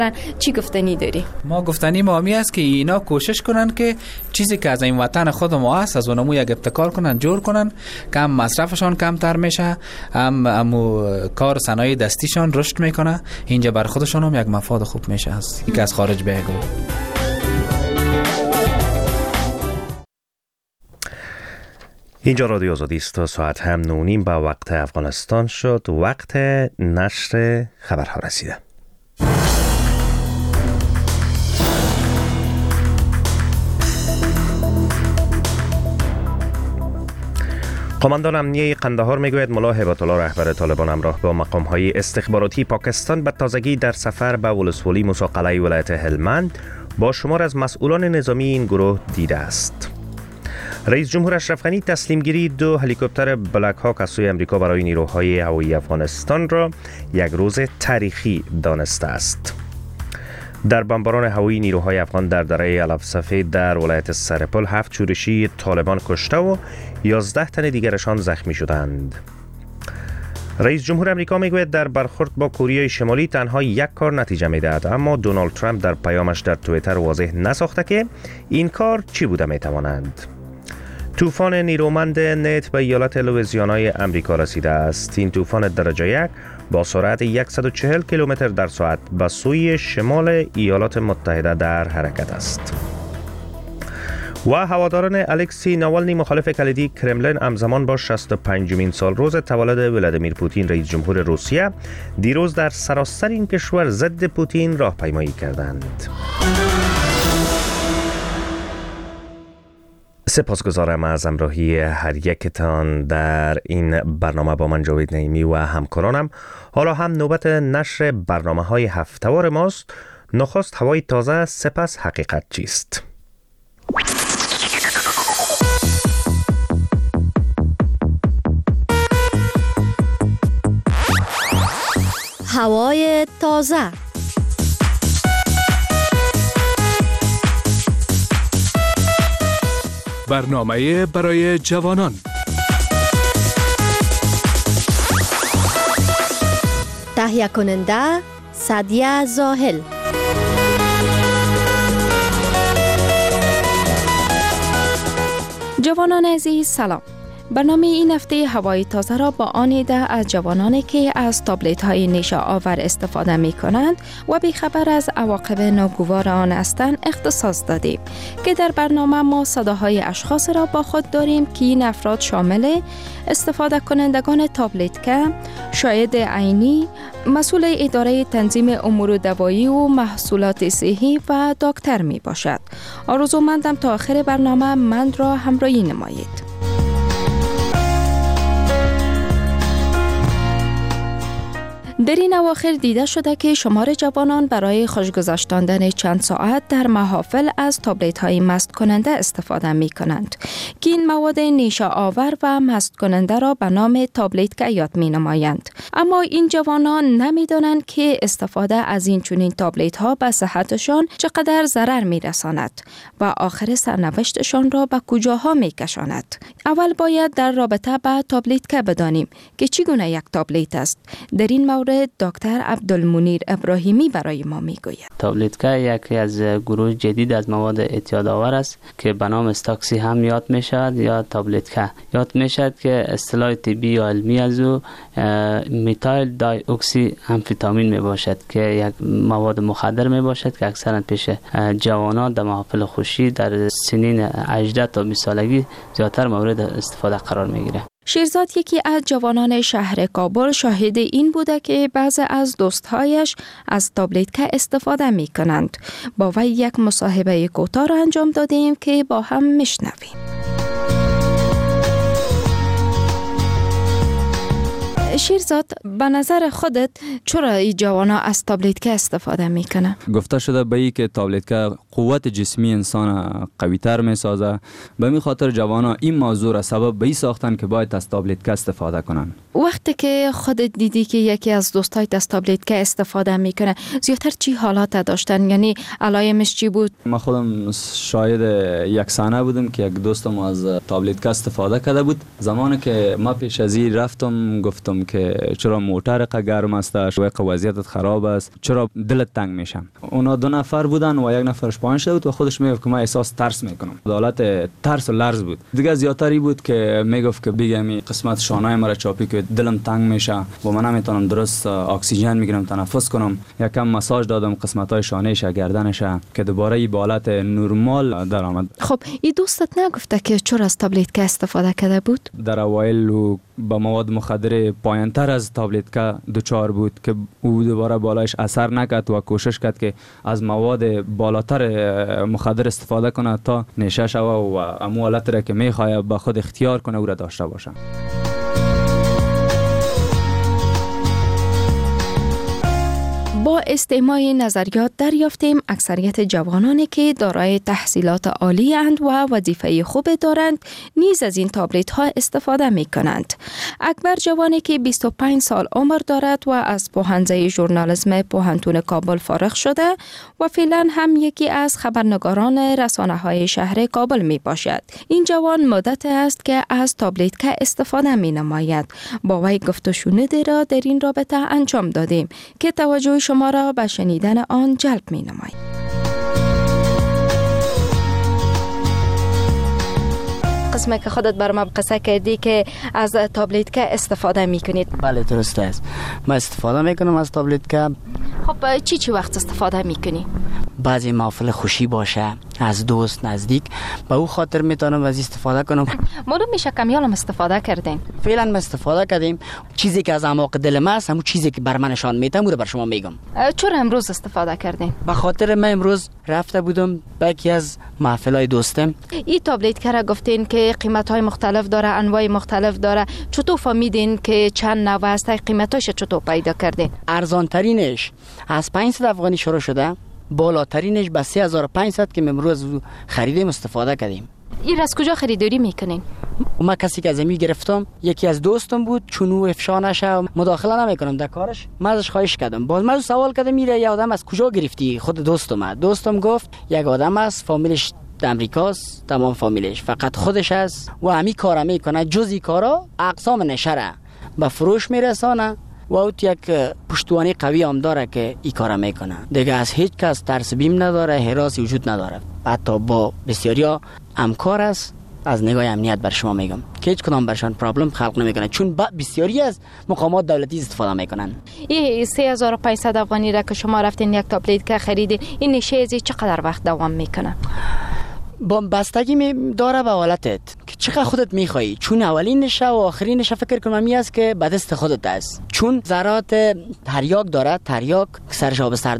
چی گفتنی داری؟ ما گفتنی ما همی است که اینا کوشش کنن که چیزی که از این وطن خود ما هست از اونمو یک ابتکار کنن، جور کنن که هم مصرفشان کمتر میشه، هم کار صنایع دستیشان رشد میکنه، اینجا بر خودشان هم یک مفاد خوب میشه است که از خارج بگو. اینجا رادیو آزادی است. تا ساعت هم 9:30 به وقت افغانستان شد. وقت نشر خبرها رسیده. قماندان امنیه قندهار میگوید ملا هیبت الله رهبر طالبان همراه با مقام‌های استخباراتی پاکستان به تازگی در سفر به ولسوالی موسی قلعه ولایت هلمند با شمار از مسئولان نظامی این گروه دیده است. رئیس جمهور اشرف غنی تسلیم گیری 2 هلیکوپتر بلک هاک از سوی امریکا برای نیروهای هوایی افغانستان را یک روز تاریخی دانسته است. در بمباران هوایی نیروهای افغان در دره علف سفید در ولایت سرپل 7 شورشی طالبان کشته و 11 تن دیگرشان زخمی شدند. رئیس جمهور امریکا میگوید در برخورد با کره شمالی تنها یک کار نتیجه میدهد، اما دونالد ترامپ در پیامش در توییتر واضح نساخته که این کار چی بوده میتوانند. طوفان نیرومند نت به ایالت لوئیزیانای امریکا رسیده است. این طوفان درجه 1 با سرعت 140 کیلومتر در ساعت به سوی شمال ایالات متحده در حرکت است. و هواداران الکسی ناوالنی مخالف کلیدی کرملین همزمان با 65مین سال روز تولد ولادیمیر پوتین رئیس جمهور روسیه دیروز در سراسر این کشور ضد پوتین راهپیمایی کردند. سپاسگزارم از همراهی هر یکتان در این برنامه. با من جاوید نعیمی و همکارانم. حالا هم نوبت نشر برنامه‌های هفته‌وار ماست. نخست هوای تازه، سپس حقیقت چیست. هوای تازه. برنامه برای جوانان. تهیه کننده سعدیه زاهل. جوانان عزیز سلام. برنامه این هفته هوای تازه را با آن ایده از جوانانی که از تابلت های نیشه آور استفاده می کنند و بیخبر از عواقب ناگوار آن هستند اختصاص دادیم که در برنامه ما صداهای اشخاص را با خود داریم که این افراد شامل استفاده کنندگان تابلت که شاهد عینی، مسئول اداره تنظیم امور دوایی و محصولات صحی و دکتر می باشد. آرزومندم تا آخر برنامه من را همراهی نمایید. در این اواخر دیده شده که شمار جوانان برای خوشگذشتاندن چند ساعت در محافل از تابلت های مست کننده استفاده می کنند که این مواد نیشه آور و مست کننده را به نام تابلت که یاد می نمایند. اما این جوانان نمی دانند که استفاده از این چنین تابلت ها به صحتشان چقدر ضرر می رساند و آخر سرنوشتشان را به کجاها می کشاند. اول باید در رابطه با تابلت که بدانیم که چگونه یک تابلت است. در این مورد دکتر عبدالمنیر ابراهیمی برای ما میگوید. تابلت که یکی از گروه جدید از مواد اعتیادآور است که به نام استاکسی هم یاد میشد یا تابلت که یاد میشد که اصطلاح طبی یا علمی از او میتایل دای اکسی آمفتامین می باشد که یک مواد مخدر می باشد که اکثرا پیش جوانان در محافل خوشی در سنین 18 تا 20 سالگی زیادتر مورد استفاده قرار میگیره. شیرزاد یکی از جوانان شهر کابل شاهد این بوده که بعضی از دوستهایش از تابلت که استفاده می کنند. با وی یک مصاحبه کوتاه را انجام دادیم که با هم میشنویم. شیرزاد، به نظر خودت چرا این جوانا از تابلت که استفاده میکنه؟ گفته شده به این که تابلت که قوت جسمی انسان قوی تر میسازه. به این خاطر جوانا این موضوع را سبب به این ساختن که باید از تابلت که استفاده کنن. وقتی که خودت دیدی که یکی از دوستایت از تابلت که استفاده میکنه، زیادتر چی حالات داشتن؟ یعنی علایمش چی بود؟ من خودم شاهد یک صحنه بودم که یک دوستم از تابلت که استفاده کرده بود. زمانی که ما پیش از این رفتم گفتم که چرا موتر گرم است، وضعیتت خراب است، چرا دلت تنگ میشه. اونا 2 نفر بودن و یک نفرش پایین شده بود و خودش میگفت که من احساس ترس میکنم. حالت ترس و لرز بود. دیگه زیادتری بود که میگفت که بگم قسمت شانه مرا چاپی که دلم تنگ میشه و من نمیتونم درست اکسیژن میگیرم تنفس کنم. یکم مساج دادم قسمت‌های شانه‌اش، گردنش که دوباره این به حالت نرمال در آمد. خب این دوستت نگفته که چرا از تابلت که استفاده کرده بود؟ در اوایل با مواد مخدر پایین‌تر از تابلت که دچار بود که او دوباره بالایش اثر نکرد و کوشش کرد که از مواد بالاتر مخدر استفاده کنه تا نشه شوه و امو حالت را که میخواه با خود اختیار کنه او را داشته باشه. با استماع نظریات دریافتیم اکثریت جوانانی که دارای تحصیلات عالی اند و وظیفه خوب دارند نیز از این تابلت ها استفاده می کنند. اکبر جوانی که 25 سال عمر دارد و از پوهنځی ژورنالیسم پوهنتون کابل فارغ شده و فعلا هم یکی از خبرنگاران رسانه های شهر کابل می باشد. این جوان مدت است که از تابلت که استفاده می نماید. با وی گفت و شنود را در این رابطه انجام دادیم که توجه شما را به شنیدن آن جلب می نماییم. قسمه که خودت بر ما قصه کردی که از تابلت که استفاده می کنید. بله درست است. من استفاده می کنم از تابلت که. خب چی وقت استفاده می کنی؟ بعضی محفل خوشی باشه از دوست نزدیک به او خاطر میتونم از استفاده کنم. معلوم میشه کمیالم استفاده کردین. فعلا ما استفاده کردیم. چیزی که از اعماق دل ما است همون چیزی که بر من نشان میدم رو بر شما میگم. چرا امروز استفاده کردین؟ به خاطر من امروز رفته بودم به یکی از محفلای دوستم. این تابلت که را گفتین که قیمت‌های مختلف داره، انواع مختلف داره، چطور فهمیدین که چند نوع است؟ قیمتاش چطور پیدا کردین؟ ارزان ترینش از 500 افغانی شروع شده، بالاترینش به 3500 که امروز خریدیم استفاده کردیم. این از کجا خریداری میکنین؟ ما کسی که از می گرفتم یکی از دوستم بود، چون او افشا نشه مداخله نمیکنم در کارش. من ازش خواهش کردم، باز من سوال کردم میره یه آدم از کجا گرفتی؟ خود دوستم گفت یک آدم است فامیلش امریکاست، تمام فامیلش فقط خودش است و همین کارا میکنه، جزئی کارا اقسام نشره به فروش میرسانه و اوت یک پشتوانی قوی هم داره که این کارا میکنه. دیگه از هیچ کس ترس بیم نداره، هراسی وجود نداره. حتی با بسیاریا همکار است. از نگاه امنیت بر شما میگم که هیچ کدام برشان پرابلم خلق نمیکنه، چون بسیاری از مقامات دولتی استفاده میکنن. این 3500 افغانی را که شما رفتین یک تابلت که خریدین، این نشه ازی چقدر وقت دوام میکنه؟ با بستگی داره به حالتت که چقدر خودت میخوایی، چون اولین نشه و آخرین نشه فکر کنم می است که به دست خودت است، چون ذرات تریاک داره، تریاک سرش آب سرد